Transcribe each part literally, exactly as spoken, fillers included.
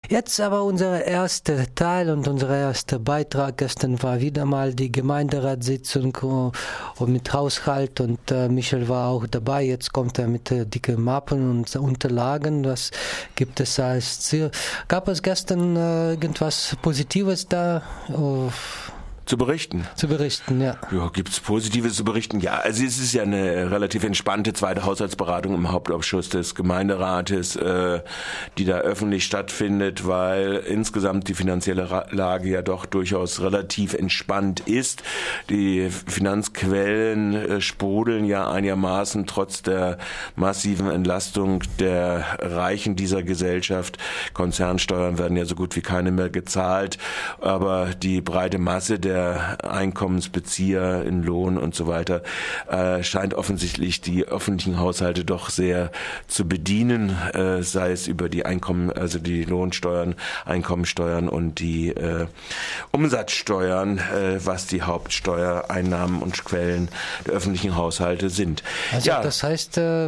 Jetzt aber unser erster Teil und unser erster Beitrag gestern war wieder mal die Gemeinderatssitzung und mit Haushalt und äh, Michel war auch dabei. Jetzt kommt er mit äh, dicken Mappen und Unterlagen. Was gibt es als Ziel? Gab es gestern äh, irgendwas Positives da? Oh. Zu berichten. Zu berichten, ja. Ja, gibt's Positives zu berichten? Ja, also es ist ja eine relativ entspannte zweite Haushaltsberatung im Hauptausschuss des Gemeinderates, äh, die da öffentlich stattfindet, weil insgesamt die finanzielle Lage ja doch durchaus relativ entspannt ist. Die Finanzquellen äh, sprudeln ja einigermaßen trotz der massiven Entlastung der Reichen dieser Gesellschaft. Konzernsteuern werden ja so gut wie keine mehr gezahlt, aber die breite Masse der Einkommensbezieher in Lohn und so weiter, äh, scheint offensichtlich die öffentlichen Haushalte doch sehr zu bedienen, äh, sei es über die Einkommen, also die Lohnsteuern, Einkommensteuern und die äh, Umsatzsteuern, äh, was die Hauptsteuereinnahmen und Quellen der öffentlichen Haushalte sind. Also ja. Das heißt, äh,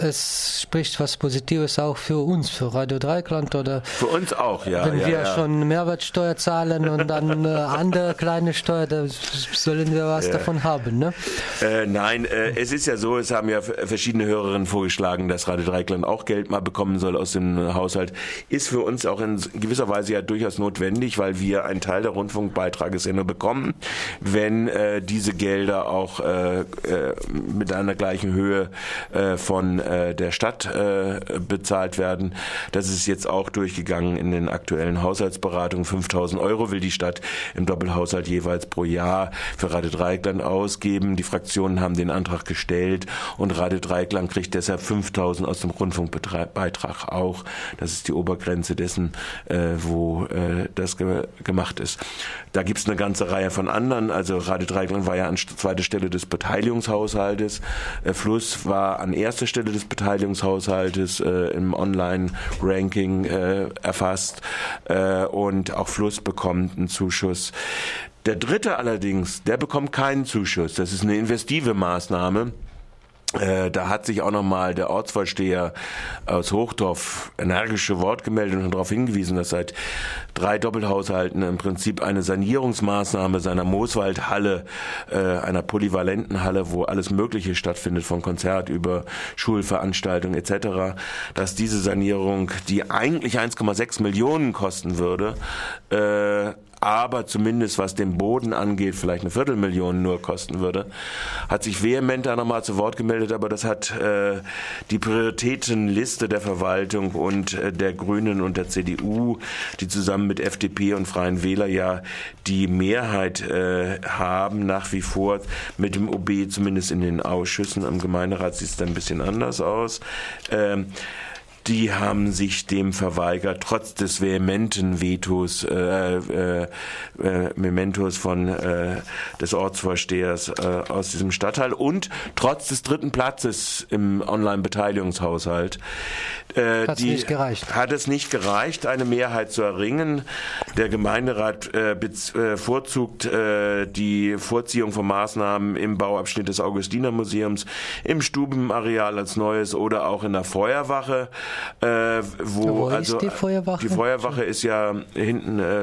es spricht was Positives auch für uns, für Radio Dreieckland, oder? Für uns auch, ja. Wenn ja, wir ja. schon Mehrwertsteuer zahlen und dann äh, andere kleine Steuer, da sollen wir was ja. davon haben, ne? Äh, nein, äh, es ist ja so, es haben ja verschiedene Hörerinnen vorgeschlagen, dass Radio Dreieckland auch Geld mal bekommen soll aus dem Haushalt. Ist für uns auch in gewisser Weise ja durchaus notwendig, weil wir einen Teil der Rundfunkbeitrages ja nur bekommen, wenn äh, diese Gelder auch äh, äh, mit einer gleichen Höhe äh, von äh, der Stadt äh, bezahlt werden. Das ist jetzt auch durchgegangen in den aktuellen Haushaltsberatungen. fünftausend Euro will die Stadt im Doppelhaushalt jeweils pro Jahr für Radio Dreieckland ausgeben. Die Fraktionen haben den Antrag gestellt und Radio Dreieckland kriegt deshalb fünftausend aus dem Rundfunkbeitrag auch. Das ist die Obergrenze dessen, äh, wo äh, das ge- gemacht ist. Da gibt es eine ganze Reihe von anderen. Also Radio Dreieckland war ja an zweiter Stelle des Beteiligungshaushaltes. Äh, Fluss war an erster Stelle des Beteiligungshaushaltes äh, im Online-Ranking äh, erfasst. Äh, und auch Fluss bekommt einen Zuschuss. Der dritte allerdings, der bekommt keinen Zuschuss. Das ist eine investive Maßnahme. Äh, da hat sich auch nochmal der Ortsvorsteher aus Hochdorf energische Wort gemeldet und darauf hingewiesen, dass seit drei Doppelhaushalten im Prinzip eine Sanierungsmaßnahme seiner Mooswaldhalle, äh, einer polyvalenten Halle, wo alles Mögliche stattfindet, von Konzert über Schulveranstaltungen et cetera, dass diese Sanierung, die eigentlich eins Komma sechs Millionen kosten würde, äh, aber zumindest was den Boden angeht, vielleicht eine Viertelmillion nur kosten würde, hat sich vehement da nochmal zu Wort gemeldet, aber das hat äh, die Prioritätenliste der Verwaltung und äh, der Grünen und der C D U, die zusammen mit F D P und Freien Wähler ja die Mehrheit äh, haben, nach wie vor mit dem O B, zumindest in den Ausschüssen. Am Gemeinderat sieht es dann ein bisschen anders aus. Ähm, Die haben sich dem verweigert, trotz des vehementen Vetos, äh, äh, äh, Mementos von äh, des Ortsvorstehers äh, aus diesem Stadtteil und trotz des dritten Platzes im Online-Beteiligungshaushalt. Äh, Hat's die, nicht gereicht. Hat es nicht gereicht, eine Mehrheit zu erringen. Der Gemeinderat äh, bevorzugt äh, die Vorziehung von Maßnahmen im Bauabschnitt des Augustinermuseums, im Stubenareal als Neues oder auch in der Feuerwache. Äh, wo, wo also ist die Feuerwache? Die Feuerwache ist ja hinten, äh,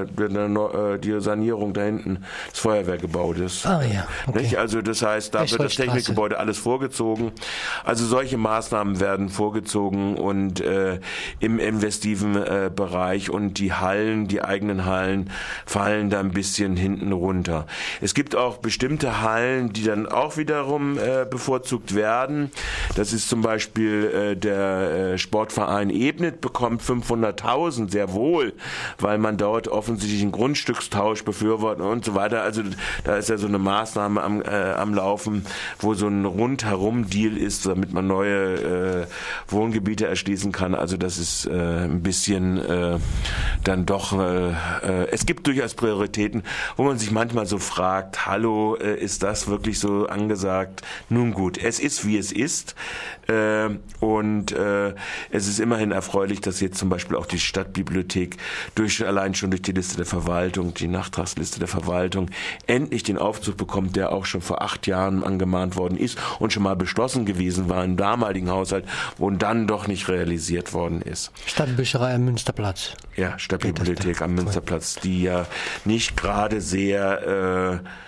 die Sanierung da hinten des Feuerwehrgebäudes. Ah ja, okay. Nicht? Also das heißt, da wird das Technikgebäude alles vorgezogen. Also solche Maßnahmen werden vorgezogen und äh, im investiven äh, Bereich und die Hallen, die eigenen Hallen fallen da ein bisschen hinten runter. Es gibt auch bestimmte Hallen, die dann auch wiederum äh, bevorzugt werden. Das ist zum Beispiel äh, der äh, Sportverein Verein Ebnet bekommt fünfhunderttausend, sehr wohl, weil man dort offensichtlich einen Grundstückstausch befürwortet und so weiter. Also da ist ja so eine Maßnahme am, äh, am Laufen, wo so ein Rundherum-Deal ist, damit man neue äh, Wohngebiete erschließen kann. Also das ist äh, ein bisschen äh, dann doch, äh, äh, es gibt durchaus Prioritäten, wo man sich manchmal so fragt, hallo, äh, ist das wirklich so angesagt? Nun gut, es ist, wie es ist. Äh, und äh, es ist immerhin erfreulich, dass jetzt zum Beispiel auch die Stadtbibliothek durch, allein schon durch die Liste der Verwaltung, die Nachtragsliste der Verwaltung, endlich den Aufzug bekommt, der auch schon vor acht Jahren angemahnt worden ist und schon mal beschlossen gewesen war im damaligen Haushalt, wo dann doch nicht realisiert worden ist. Stadtbücherei am Münsterplatz. Ja, Stadt Stadtbibliothek am Münsterplatz, die ja nicht gerade sehr äh,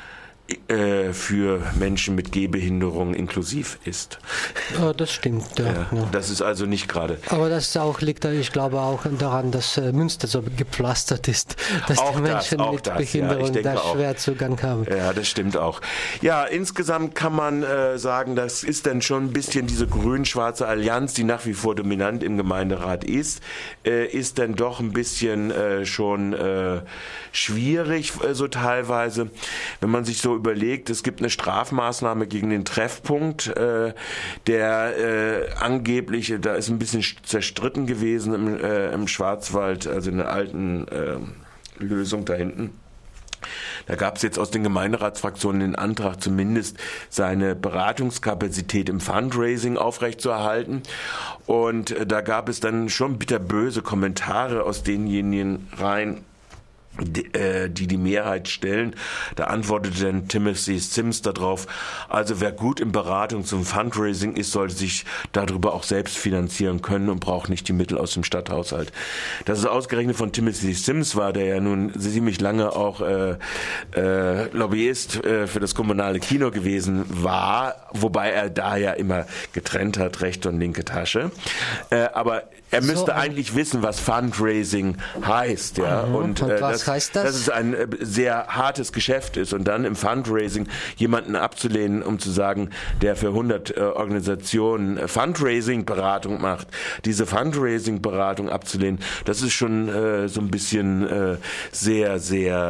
für Menschen mit Gehbehinderung inklusiv ist. Ja, das stimmt. Ja, ja, ja. Das ist also nicht gerade. Aber das auch liegt, ich glaube, auch daran, dass Münster so gepflastert ist, dass auch die Menschen das, mit das, Behinderung ja, da schwer auch. Zugang haben. Ja, das stimmt auch. Ja, insgesamt kann man äh, sagen, das ist dann schon ein bisschen diese grün-schwarze Allianz, die nach wie vor dominant im Gemeinderat ist, äh, ist dann doch ein bisschen äh, schon äh, schwierig, äh, so teilweise, wenn man sich so überlegt, es gibt eine Strafmaßnahme gegen den Treffpunkt, äh, der äh, angeblich, da ist ein bisschen zerstritten gewesen im, äh, im Schwarzwald, also in der alten äh, Lösung da hinten. Da gab es jetzt aus den Gemeinderatsfraktionen den Antrag, zumindest seine Beratungskapazität im Fundraising aufrechtzuerhalten. Und äh, da gab es dann schon bitterböse Kommentare aus denjenigen Reihen, die die Mehrheit stellen. Da antwortete dann Timothy Sims darauf, also wer gut in Beratung zum Fundraising ist, sollte sich darüber auch selbst finanzieren können und braucht nicht die Mittel aus dem Stadthaushalt. Dass es ausgerechnet von Timothy Sims war, der ja nun ziemlich lange auch äh, äh, Lobbyist äh, für das kommunale Kino gewesen war, wobei er da ja immer getrennt hat, rechte und linke Tasche. Äh, aber er müsste so, eigentlich wissen, was Fundraising heißt. Ja? Mhm. Und, und äh, was das, heißt das? Dass es ein äh, sehr hartes Geschäft ist und dann im Fundraising jemanden abzulehnen, um zu sagen, der für hundert äh, Organisationen äh, Fundraising-Beratung macht, diese Fundraising-Beratung abzulehnen, das ist schon äh, so ein bisschen äh, sehr,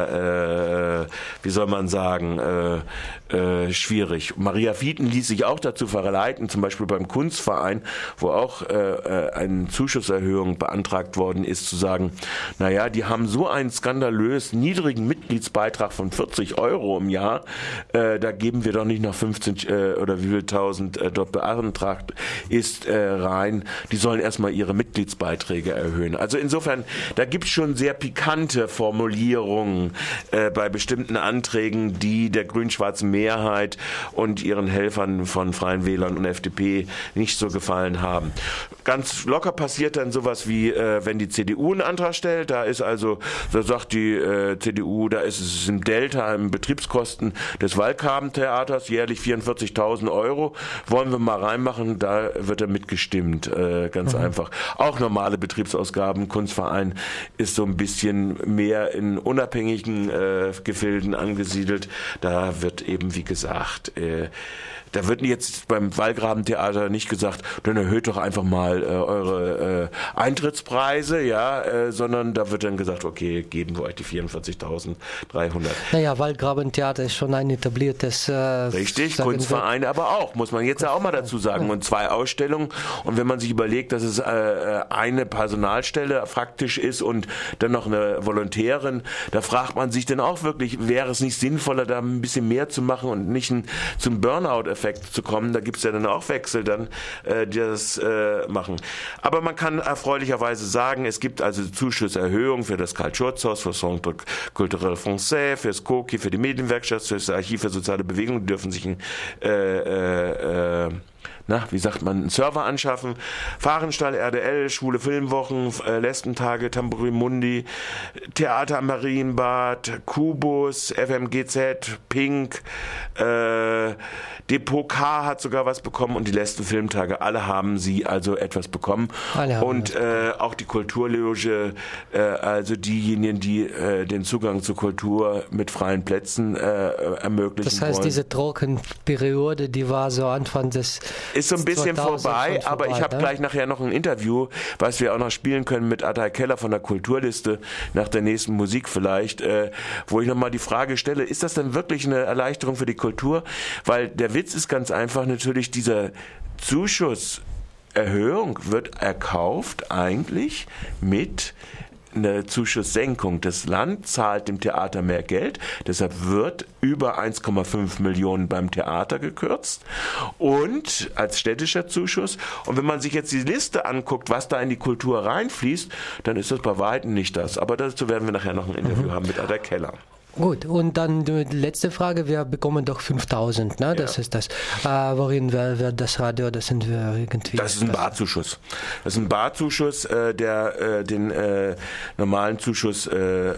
sehr, äh, wie soll man sagen, äh, äh, schwierig. Maria Fieten ließ sich auch dazu verleiten, zum Beispiel beim Kunstverein, wo auch äh, eine Zuschusserhöhung beantragt worden ist, zu sagen, naja, die haben so einen skandalös niedrigen Mitgliedsbeitrag von vierzig Euro im Jahr, äh, da geben wir doch nicht noch fünfzehn äh, oder wie viel tausend äh, dort beantragt ist äh, rein. Die sollen erstmal ihre Mitgliedsbeiträge erhöhen. Also insofern, da gibt es schon sehr pikante Formulierungen äh, bei bestimmten Anträgen, die der grün-schwarzen Mehrheit und ihren Helfern von Freien Wählern und F D P nicht so gefallen haben. Ganz locker passiert dann sowas wie, äh, wenn die C D U einen Antrag stellt, da ist also, da sagt die äh, C D U, da ist es im Delta, im Betriebskosten des Waldgrabentheaters, jährlich vierundvierzigtausend Euro, wollen wir mal reinmachen, da wird er mitgestimmt, äh, ganz mhm. einfach. Auch normale Betriebsausgaben, Kunstverein ist so ein bisschen mehr in unabhängigen äh, Gefilden angesiedelt, da wird eben, wie gesagt, äh, da wird jetzt beim Wallgrabentheater nicht gesagt, dann erhöht doch einfach mal äh, eure äh, Eintrittspreise, ja, äh, sondern da wird dann gesagt, okay, geben wir euch die vierundvierzigtausenddreihundert. Naja, Wallgrabentheater ist schon ein etabliertes... Äh, Richtig, Kunstvereine aber auch, muss man jetzt ja auch mal dazu sagen. Und zwei Ausstellungen. Und wenn man sich überlegt, dass es äh, eine Personalstelle faktisch ist und dann noch eine Volontärin, da fragt man sich dann auch wirklich, wäre es nicht sinnvoller, da ein bisschen mehr zu machen und nicht ein, zum Burnout-Effekt zu kommen. Da gibt es ja dann auch Wechsel, dann, äh, die das äh, machen. Aber man kann erfreulicherweise sagen, es gibt also Zuschusserhöhungen für das Karl-Schurz-Haus, für das Centre Culturel Français, für das Koki, für die Medienwerkstatt, für das Archiv für soziale Bewegung, die dürfen sich ein äh, äh, äh, na, wie sagt man, einen Server anschaffen. Fahrenstall, R D L, Schwule Filmwochen, äh, Lästentage, Tambourin Mundi, Theater am Marienbad, Kubus, F M G Z, Pink, äh, Depot K hat sogar was bekommen und die letzten Filmtage, alle haben sie also etwas bekommen. Und äh, auch die Kulturloge, äh, also diejenigen, die äh, den Zugang zur Kultur mit freien Plätzen äh, ermöglichen Das heißt, wollen. Diese Trockenperiode, die war so Anfang des ist so ein bisschen vorbei, aber vorbei, ich habe ne? gleich nachher noch ein Interview, was wir auch noch spielen können mit Adai Keller von der Kulturliste, nach der nächsten Musik vielleicht, äh, wo ich nochmal die Frage stelle, ist das denn wirklich eine Erleichterung für die Kultur? Weil der Witz ist ganz einfach natürlich, dieser Zuschusserhöhung wird erkauft eigentlich mit eine Zuschusssenkung. Das Land zahlt dem Theater mehr Geld, deshalb wird über eins Komma fünf Millionen beim Theater gekürzt und als städtischer Zuschuss. Und wenn man sich jetzt die Liste anguckt, was da in die Kultur reinfließt, dann ist das bei weitem nicht das. Aber dazu werden wir nachher noch ein Interview mhm. haben mit Adai Keller. Gut, und dann die letzte Frage, wir bekommen doch fünftausend, ne? Das ja. ist das. Äh, worin wird das Radio, das sind wir irgendwie... Das ist ein Barzuschuss. Das ist ein Barzuschuss, äh, der äh, den äh, normalen Zuschuss äh,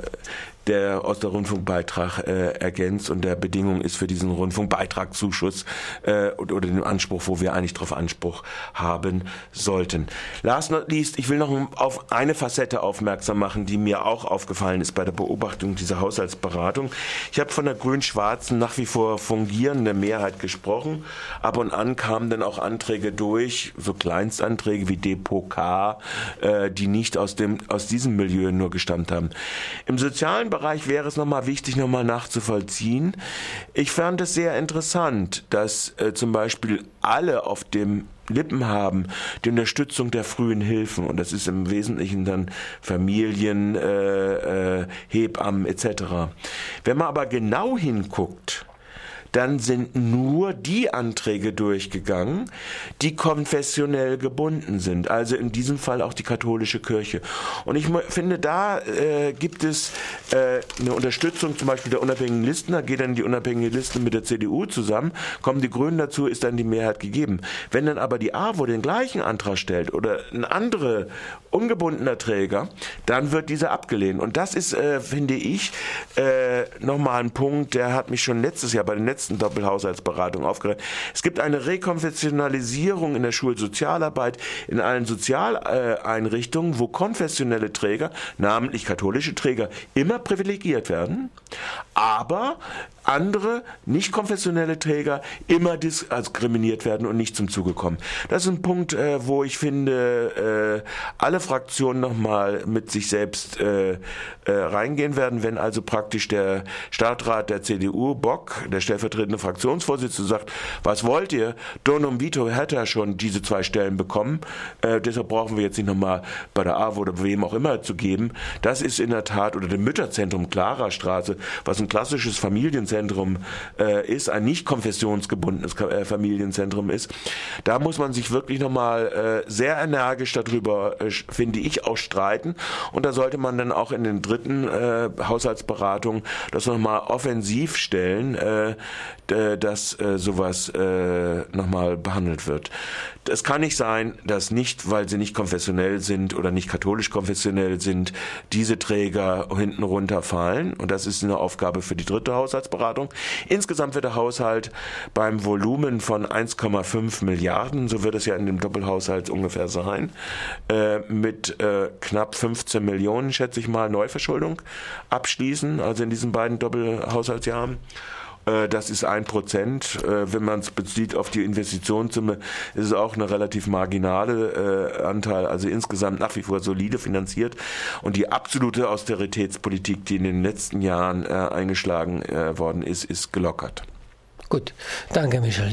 der aus der Rundfunkbeitrag äh, ergänzt und der Bedingung ist für diesen Rundfunkbeitragszuschuss äh, oder, oder den Anspruch, wo wir eigentlich darauf Anspruch haben sollten. Last not least, ich will noch auf eine Facette aufmerksam machen, die mir auch aufgefallen ist bei der Beobachtung dieser Haushaltsberatung. Ich habe von der grün-schwarzen nach wie vor fungierenden Mehrheit gesprochen. Ab und an kamen dann auch Anträge durch, so Kleinstanträge wie Depot K, äh, die nicht aus dem aus diesem Milieu nur gestammt haben. Im sozialen Bereich wäre es nochmal wichtig, nochmal nachzuvollziehen. Ich fand es sehr interessant, dass äh, zum Beispiel alle auf dem Lippen haben, die Unterstützung der frühen Hilfen, und das ist im Wesentlichen dann Familien, äh, äh, Hebammen et cetera. Wenn man aber genau hinguckt, dann sind nur die Anträge durchgegangen, die konfessionell gebunden sind, also in diesem Fall auch die katholische Kirche. Und ich finde, da äh, gibt es äh, eine Unterstützung, zum Beispiel der unabhängigen Listen, da geht dann die unabhängige Liste mit der C D U zusammen, kommen die Grünen dazu, ist dann die Mehrheit gegeben. Wenn dann aber die A W O den gleichen Antrag stellt oder ein anderer ungebundener Träger, dann wird dieser abgelehnt. Und das ist, äh, finde ich, äh, nochmal ein Punkt, der hat mich schon letztes Jahr bei den letzten Doppelhaushaltsberatung aufgeregt. Es gibt eine Rekonfessionalisierung in der Schulsozialarbeit, in allen Sozialeinrichtungen, wo konfessionelle Träger, namentlich katholische Träger, immer privilegiert werden, aber andere, nicht konfessionelle Träger immer diskriminiert werden und nicht zum Zuge kommen. Das ist ein Punkt, äh, wo ich finde, äh, alle Fraktionen nochmal mit sich selbst äh, äh, reingehen werden, wenn also praktisch der Stadtrat der C D U, Bock, der stellvertretende Fraktionsvorsitzende, sagt, was wollt ihr? Donum Vito hat ja schon diese zwei Stellen bekommen, äh, deshalb brauchen wir jetzt nicht nochmal bei der A W O oder wem auch immer zu geben. Das ist in der Tat, oder dem Mütterzentrum Klara-Straße, was ein klassisches Familienzentrum äh, ist, ein nicht konfessionsgebundenes äh, Familienzentrum ist. Da muss man sich wirklich nochmal äh, sehr energisch darüber, äh, finde ich, auch streiten. Und da sollte man dann auch in den dritten äh, Haushaltsberatungen das nochmal offensiv stellen, äh, dass äh, sowas äh, nochmal behandelt wird. Es kann nicht sein, dass nicht, weil sie nicht konfessionell sind oder nicht katholisch konfessionell sind, diese Träger hinten runterfallen. Und das ist eine Aufgabe für die dritte Haushaltsberatung. Insgesamt wird der Haushalt beim Volumen von eins Komma fünf Milliarden, so wird es ja in dem Doppelhaushalt ungefähr sein, äh, mit äh, knapp fünfzehn Millionen, schätze ich mal, Neuverschuldung abschließen, also in diesen beiden Doppelhaushaltsjahren. Das ist ein Prozent. Wenn man es bezieht auf die Investitionssumme, ist es auch eine relativ marginale äh, Anteil, also insgesamt nach wie vor solide finanziert. Und die absolute Austeritätspolitik, die in den letzten Jahren äh, eingeschlagen äh, worden ist, ist gelockert. Gut, danke Michel.